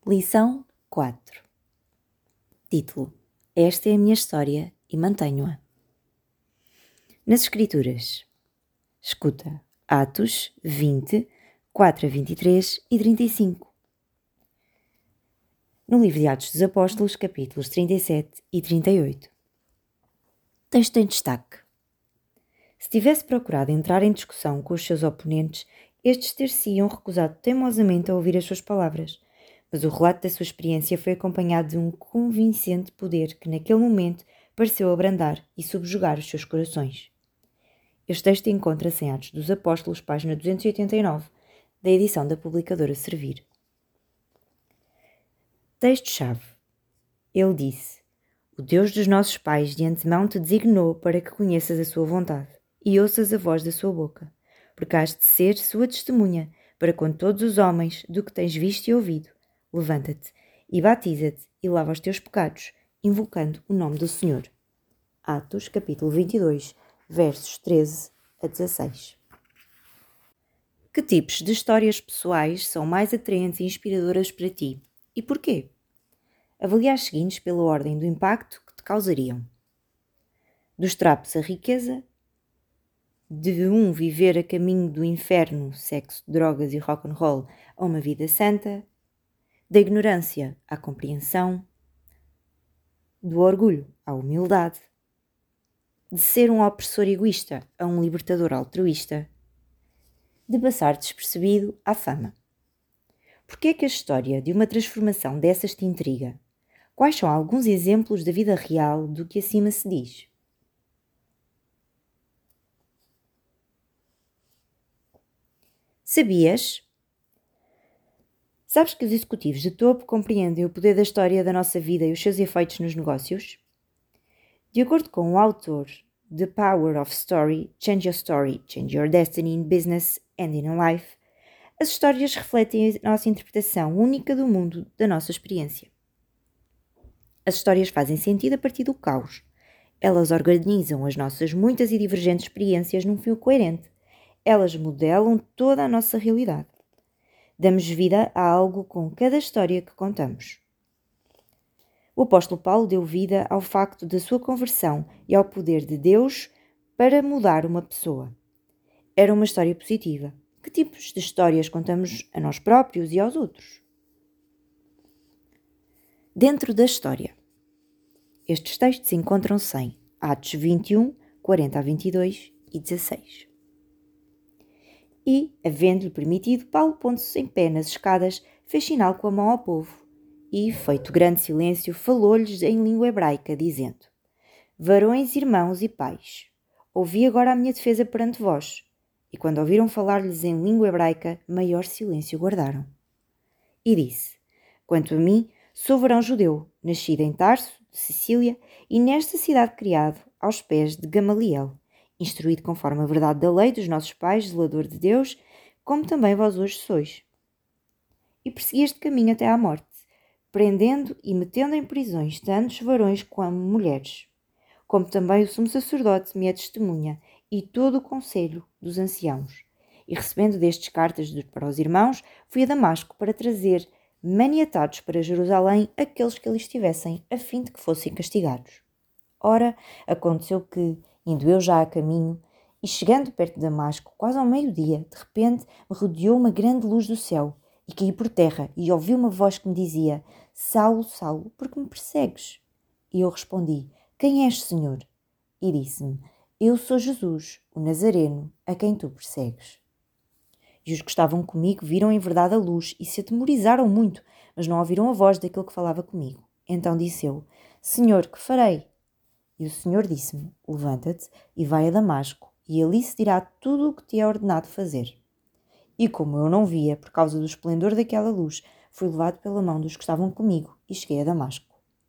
Lição 4. Título: Esta é a minha história e mantenho-a. Nas Escrituras. Escuta. Atos 20, 4 a 23 e 35. No livro de Atos dos Apóstolos, capítulos 37 e 38. Texto em destaque. Se tivesse procurado entrar em discussão com os seus oponentes, estes ter-se-iam recusado teimosamente a ouvir as suas palavras, mas o relato da sua experiência foi acompanhado de um convincente poder que naquele momento pareceu abrandar e subjugar os seus corações. Este texto encontra-se em Atos dos Apóstolos, página 289, da edição da publicadora Servir. Texto-chave. Ele disse: O Deus dos nossos pais de antemão te designou para que conheças a sua vontade e ouças a voz da sua boca, porque has de ser sua testemunha para com todos os homens do que tens visto e ouvido. Levanta-te e batiza-te e lava os teus pecados, invocando o nome do Senhor. Atos, capítulo 22, versos 13 a 16. Que tipos de histórias pessoais são mais atraentes e inspiradoras para ti? E porquê? Avalia as seguintes pela ordem do impacto que te causariam. Dos trapos à riqueza, de um viver a caminho do inferno, sexo, drogas e rock and roll, a uma vida santa, da ignorância à compreensão, do orgulho à humildade, de ser um opressor egoísta a um libertador altruísta, de passar despercebido à fama. Porquê é que a história de uma transformação dessas te intriga? Quais são alguns exemplos da vida real do que acima se diz? Sabias? Sabes que os executivos de topo compreendem o poder da história da nossa vida e os seus efeitos nos negócios? De acordo com o autor The Power of Story, Change Your Story, Change Your Destiny in Business and in Life, as histórias refletem a nossa interpretação única do mundo, da nossa experiência. As histórias fazem sentido a partir do caos. Elas organizam as nossas muitas e divergentes experiências num fio coerente. Elas modelam toda a nossa realidade. Damos vida a algo com cada história que contamos. O apóstolo Paulo deu vida ao facto da sua conversão e ao poder de Deus para mudar uma pessoa. Era uma história positiva. Que tipos de histórias contamos a nós próprios e aos outros? Dentro da história. Estes textos encontram-se em Atos 21, 40 a 22 e 16. E, havendo-lhe permitido, Paulo, pondo-se em pé nas escadas, fez sinal com a mão ao povo e, feito grande silêncio, falou-lhes em língua hebraica, dizendo: Varões, irmãos e pais, ouvi agora a minha defesa perante vós. E quando ouviram falar-lhes em língua hebraica, maior silêncio guardaram. E disse: Quanto a mim, sou varão judeu, nascido em Tarso, de Sicília, e nesta cidade criado, aos pés de Gamaliel, instruído conforme a verdade da lei dos nossos pais, zelador de Deus, como também vós hoje sois. E persegui este caminho até à morte, prendendo e metendo em prisões tantos varões como mulheres, como também o sumo sacerdote me é testemunha, e todo o conselho dos anciãos. E recebendo destes cartas para os irmãos, fui a Damasco para trazer maniatados para Jerusalém aqueles que ali estivessem, a fim de que fossem castigados. Ora, aconteceu que, indo eu já a caminho, e chegando perto de Damasco, quase ao meio-dia, de repente me rodeou uma grande luz do céu, e caí por terra, e ouvi uma voz que me dizia: Saulo, Saulo, por que me persegues? E eu respondi: Quem és, Senhor? E disse-me: Eu sou Jesus, o Nazareno, a quem tu persegues. E os que estavam comigo viram em verdade a luz e se atemorizaram muito, mas não ouviram a voz daquele que falava comigo. Então disse eu: Senhor, que farei? E o Senhor disse-me: Levanta-te e vai a Damasco, e ali se dirá tudo o que te é ordenado fazer. E como eu não via, por causa do esplendor daquela luz, fui levado pela mão dos que estavam comigo e cheguei a Damasco.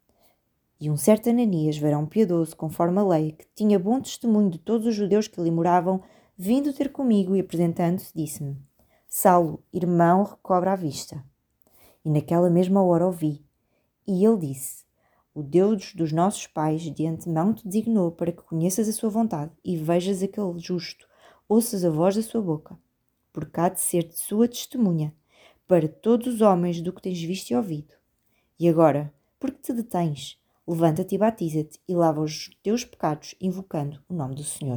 E um certo Ananias, varão piedoso, conforme a lei, que tinha bom testemunho de todos os judeus que ali moravam, vindo ter comigo e apresentando-se, disse-me: Saulo, irmão, recobra a vista. E naquela mesma hora ouvi. E ele disse: O Deus dos nossos pais de antemão te designou para que conheças a sua vontade e vejas aquele justo, ouças a voz da sua boca, porque há de ser de sua testemunha, para todos os homens do que tens visto e ouvido. E agora, por que te detens? Levanta-te e batiza-te e lava os teus pecados, invocando o nome do Senhor.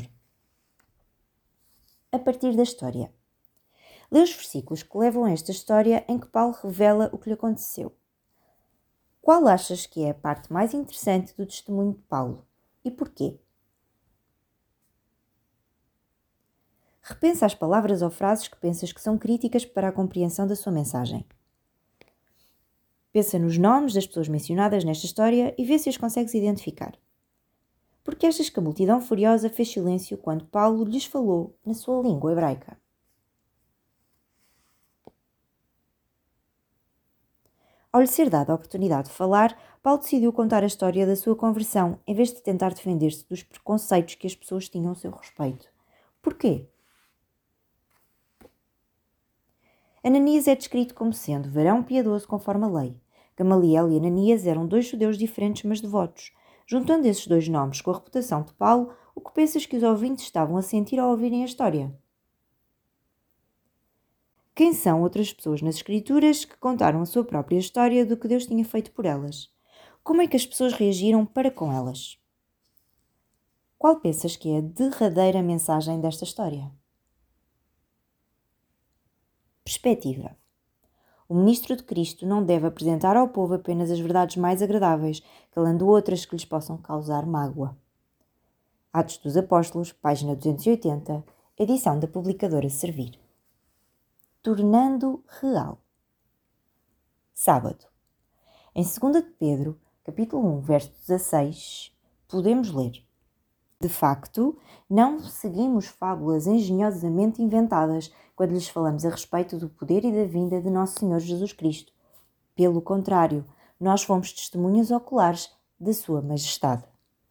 A partir da história. Lê os versículos que levam a esta história em que Paulo revela o que lhe aconteceu. Qual achas que é a parte mais interessante do testemunho de Paulo e porquê? Repensa as palavras ou frases que pensas que são críticas para a compreensão da sua mensagem. Pensa nos nomes das pessoas mencionadas nesta história e vê se as consegues identificar. Por que achas que a multidão furiosa fez silêncio quando Paulo lhes falou na sua língua hebraica? Ao lhe ser dada a oportunidade de falar, Paulo decidiu contar a história da sua conversão, em vez de tentar defender-se dos preconceitos que as pessoas tinham a seu respeito. Porquê? Ananias é descrito como sendo varão piedoso conforme a lei. Gamaliel e Ananias eram dois judeus diferentes, mas devotos. Juntando esses dois nomes com a reputação de Paulo, o que pensas que os ouvintes estavam a sentir ao ouvirem a história? Quem são outras pessoas nas Escrituras que contaram a sua própria história do que Deus tinha feito por elas? Como é que as pessoas reagiram para com elas? Qual pensas que é a derradeira mensagem desta história? Perspectiva. O ministro de Cristo não deve apresentar ao povo apenas as verdades mais agradáveis, calando outras que lhes possam causar mágoa. Atos dos Apóstolos, página 280, edição da publicadora Servir. Tornando real. Sábado. Em 2 de Pedro, capítulo 1, verso 16, podemos ler: De facto, não seguimos fábulas engenhosamente inventadas quando lhes falamos a respeito do poder e da vinda de nosso Senhor Jesus Cristo. Pelo contrário, nós fomos testemunhas oculares da Sua Majestade.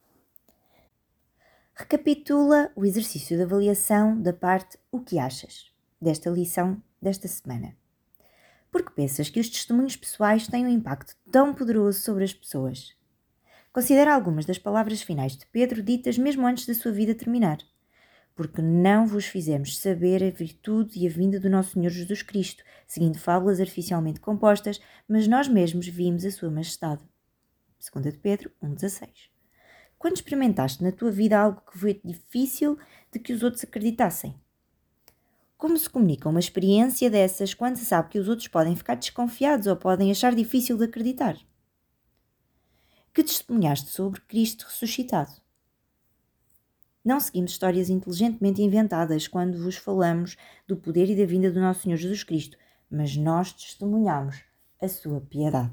Recapitula o exercício de avaliação da parte O que achas? Desta lição desta semana. Por que pensas que os testemunhos pessoais têm um impacto tão poderoso sobre as pessoas? Considera algumas das palavras finais de Pedro ditas mesmo antes da sua vida terminar. Porque não vos fizemos saber a virtude e a vinda do nosso Senhor Jesus Cristo, seguindo fábulas artificialmente compostas, mas nós mesmos vimos a sua majestade. 2 de Pedro 1,16. Quando experimentaste na tua vida algo que foi difícil de que os outros acreditassem? Como se comunica uma experiência dessas quando se sabe que os outros podem ficar desconfiados ou podem achar difícil de acreditar? Que testemunhaste sobre Cristo ressuscitado? Não seguimos histórias inteligentemente inventadas quando vos falamos do poder e da vinda do nosso Senhor Jesus Cristo, mas nós testemunhamos a sua piedade.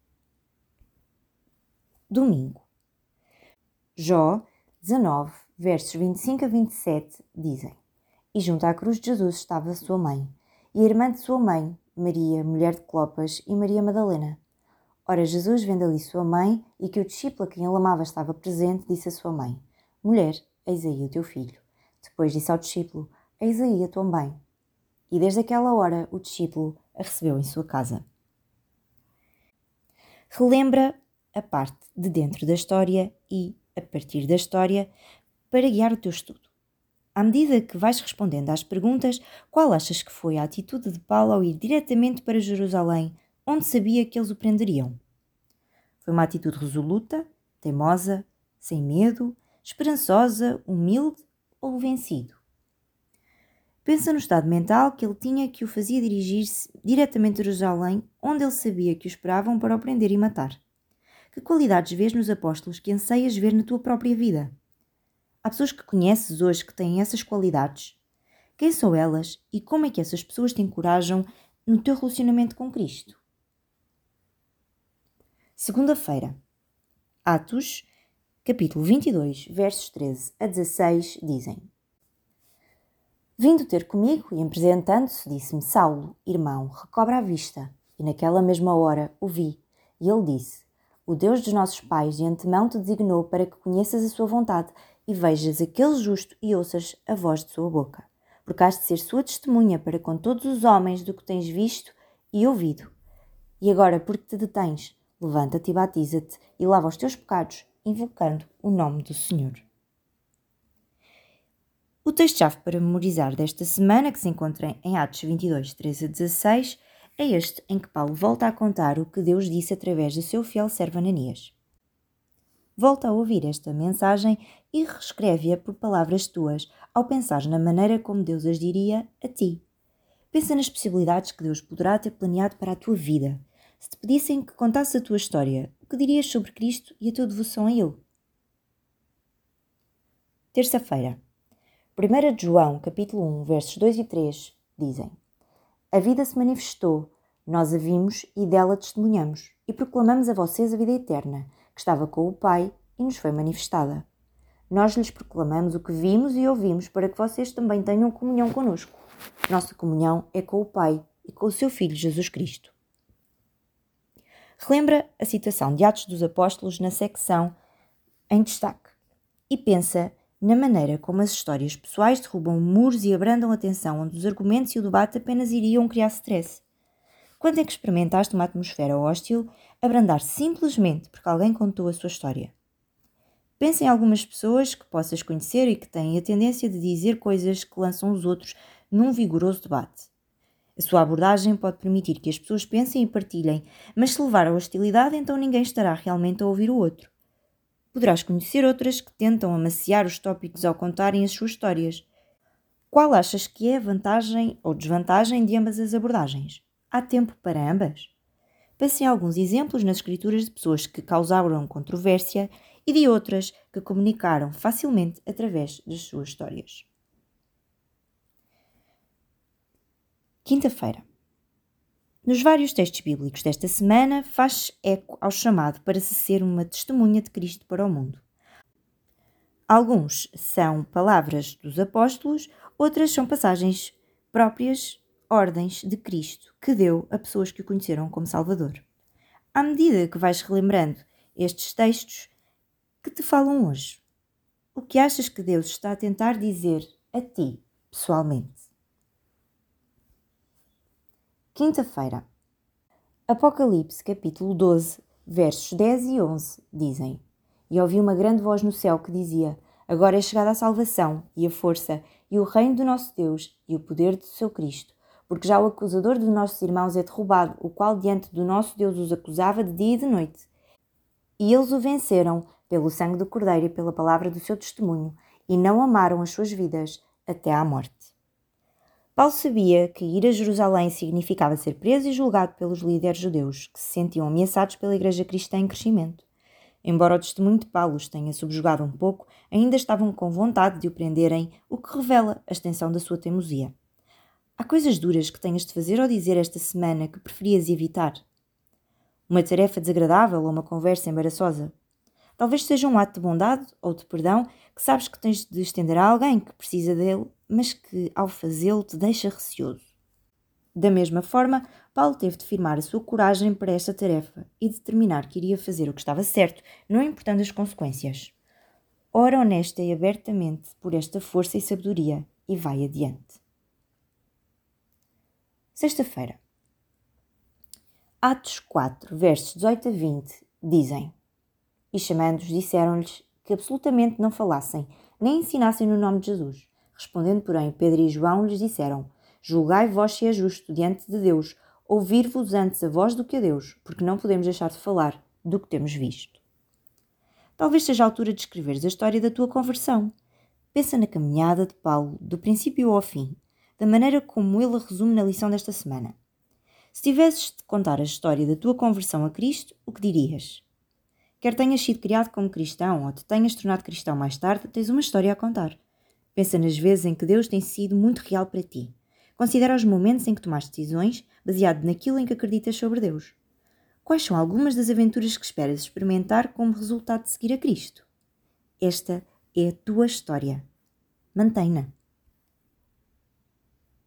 Domingo. Jó 19, versos 25 a 27 dizem: E junto à cruz de Jesus estava sua mãe, e a irmã de sua mãe, Maria, mulher de Clopas, e Maria Madalena. Ora, Jesus, vendo ali sua mãe, e que o discípulo a quem ele amava estava presente, disse à sua mãe: Mulher, eis aí o teu filho. Depois disse ao discípulo: Eis aí a tua mãe. E desde aquela hora o discípulo a recebeu em sua casa. Relembra a parte de dentro da história e, a partir da história, para guiar o teu estudo. À medida que vais respondendo às perguntas, qual achas que foi a atitude de Paulo ao ir diretamente para Jerusalém, onde sabia que eles o prenderiam? Foi uma atitude resoluta, teimosa, sem medo, esperançosa, humilde ou vencido? Pensa no estado mental que ele tinha que o fazia dirigir-se diretamente a Jerusalém, onde ele sabia que o esperavam para o prender e matar. Que qualidades vês nos apóstolos que anseias ver na tua própria vida? Há pessoas que conheces hoje que têm essas qualidades? Quem são elas e como é que essas pessoas te encorajam no teu relacionamento com Cristo? Segunda-feira. Atos, capítulo 22, versos 13 a 16, dizem: Vindo ter comigo e apresentando-se, disse-me: Saulo, irmão, recobra a vista. E naquela mesma hora o vi. E ele disse: O Deus dos nossos pais de antemão te designou para que conheças a sua vontade e vejas aquele justo e ouças a voz de sua boca. Porque has de ser sua testemunha para com todos os homens do que tens visto e ouvido. E agora, porque te detens, levanta-te e batiza-te e lava os teus pecados, invocando o nome do Senhor. O texto-chave para memorizar desta semana, que se encontra em Atos 22, 13 a 16, É este em que Paulo volta a contar o que Deus disse através do seu fiel servo Ananias. Volta a ouvir esta mensagem e reescreve-a por palavras tuas, ao pensar na maneira como Deus as diria a ti. Pensa nas possibilidades que Deus poderá ter planeado para a tua vida. Se te pedissem que contasses a tua história, o que dirias sobre Cristo e a tua devoção a Ele? Terça-feira. 1 de João, capítulo 1, versos 2 e 3, dizem: A vida se manifestou, nós a vimos e dela testemunhamos, e proclamamos a vocês a vida eterna, que estava com o Pai e nos foi manifestada. Nós lhes proclamamos o que vimos e ouvimos, para que vocês também tenham comunhão conosco. Nossa comunhão é com o Pai e com o seu Filho Jesus Cristo. Relembra a citação de Atos dos Apóstolos na secção em destaque e pensa na maneira como as histórias pessoais derrubam muros e abrandam a tensão onde os argumentos e o debate apenas iriam criar stress. Quando é que experimentaste uma atmosfera hostil abrandar simplesmente porque alguém contou a sua história? Pensa em algumas pessoas que possas conhecer e que têm a tendência de dizer coisas que lançam os outros num vigoroso debate. A sua abordagem pode permitir que as pessoas pensem e partilhem, mas se levar à hostilidade, então ninguém estará realmente a ouvir o outro. Poderás conhecer outras que tentam amaciar os tópicos ao contarem as suas histórias. Qual achas que é a vantagem ou desvantagem de ambas as abordagens? Há tempo para ambas? Pense em alguns exemplos nas escrituras de pessoas que causaram controvérsia e de outras que comunicaram facilmente através das suas histórias. Quinta-feira. Nos vários textos bíblicos desta semana, faz eco ao chamado para se ser uma testemunha de Cristo para o mundo. Alguns são palavras dos apóstolos, outras são passagens próprias, ordens de Cristo, que deu a pessoas que o conheceram como Salvador. À medida que vais relembrando estes textos, que te falam hoje? O que achas que Deus está a tentar dizer a ti, pessoalmente? Quinta-feira. Apocalipse, capítulo 12, versos 10 e 11, dizem: E ouvi uma grande voz no céu que dizia: Agora é chegada a salvação, e a força, e o reino do nosso Deus, e o poder do seu Cristo, porque já o acusador dos nossos irmãos é derrubado, o qual diante do nosso Deus os acusava de dia e de noite. E eles o venceram pelo sangue do Cordeiro e pela palavra do seu testemunho, e não amaram as suas vidas até à morte. Paulo sabia que ir a Jerusalém significava ser preso e julgado pelos líderes judeus, que se sentiam ameaçados pela igreja cristã em crescimento. Embora o testemunho de Paulo os tenha subjugado um pouco, ainda estavam com vontade de o prenderem, o que revela a extensão da sua teimosia. Há coisas duras que tenhas de fazer ou dizer esta semana que preferias evitar? Uma tarefa desagradável ou uma conversa embaraçosa? Talvez seja um ato de bondade ou de perdão que sabes que tens de estender a alguém que precisa dele, mas que, ao fazê-lo, te deixa receoso. Da mesma forma, Paulo teve de firmar a sua coragem para esta tarefa e determinar que iria fazer o que estava certo, não importando as consequências. Ora honesta e abertamente por esta força e sabedoria e vai adiante. Sexta-feira. Atos 4, versos 18 a 20, dizem: E chamando-os, disseram-lhes que absolutamente não falassem, nem ensinassem no nome de Jesus. Respondendo, porém, Pedro e João lhes disseram: Julgai vós se é justo diante de Deus, ouvir-vos antes a vós do que a Deus, porque não podemos deixar de falar do que temos visto. Talvez seja a altura de escreveres a história da tua conversão. Pensa na caminhada de Paulo, do princípio ao fim, da maneira como ele a resume na lição desta semana. Se tivesses de contar a história da tua conversão a Cristo, o que dirias? Quer tenhas sido criado como cristão ou te tenhas tornado cristão mais tarde, tens uma história a contar. Pensa nas vezes em que Deus tem sido muito real para ti. Considera os momentos em que tomaste decisões baseado naquilo em que acreditas sobre Deus. Quais são algumas das aventuras que esperas experimentar como resultado de seguir a Cristo? Esta é a tua história. Mantém-na.